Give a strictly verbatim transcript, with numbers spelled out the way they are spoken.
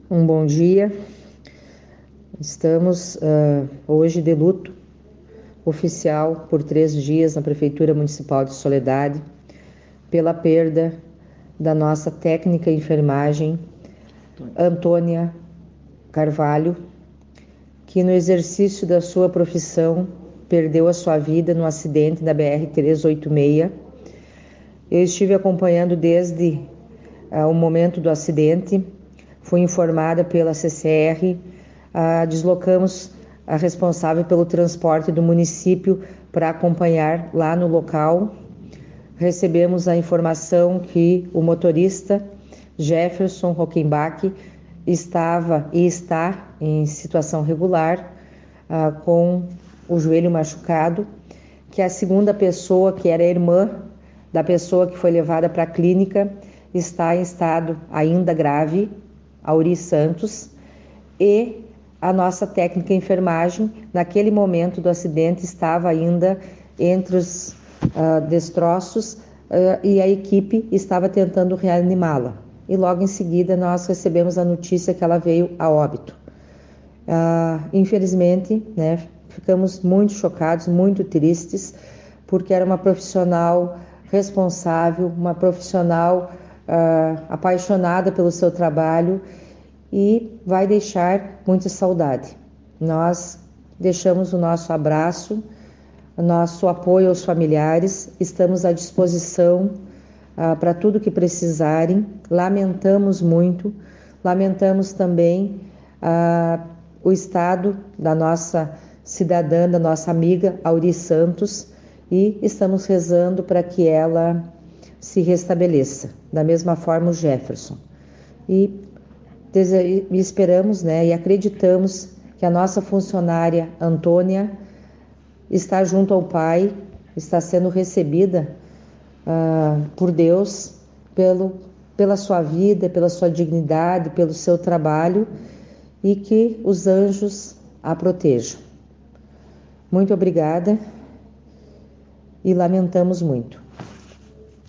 Um bom dia. Estamos uh, hoje de luto oficial por três dias na Prefeitura Municipal de Soledade pela perda da nossa técnica em enfermagem, Antônia Carvalho, que no exercício da sua profissão perdeu a sua vida no acidente da B R trezentos e oitenta e seis. Eu estive acompanhando desde uh, o momento do acidente. Fui informada pela C C R, ah, deslocamos a responsável pelo transporte do município para acompanhar lá no local. Recebemos a informação que o motorista Jefferson Rockenbach estava e está em situação regular, ah, com o joelho machucado, que a segunda pessoa, que era a irmã da pessoa que foi levada para a clínica, está em estado ainda grave, Auri Santos, e a nossa técnica em enfermagem, naquele momento do acidente, estava ainda entre os uh, destroços uh, e a equipe estava tentando reanimá-la. E logo em seguida nós recebemos a notícia que ela veio a óbito. Uh, infelizmente, né, ficamos muito chocados, muito tristes, porque era uma profissional responsável, uma profissional uh, apaixonada pelo seu trabalho e vai deixar muita saudade. Nós deixamos o nosso abraço, o nosso apoio aos familiares, estamos à disposição uh, para tudo que precisarem. Lamentamos muito, lamentamos também uh, o estado da nossa cidadã, da nossa amiga Auri Santos, e estamos rezando para que ela se restabeleça, da mesma forma o Jefferson. E esperamos, né, e acreditamos que a nossa funcionária Antônia está junto ao Pai, está sendo recebida uh, por Deus pelo, pela sua vida, pela sua dignidade, pelo seu trabalho, e que os anjos a protejam. Muito obrigada e lamentamos muito.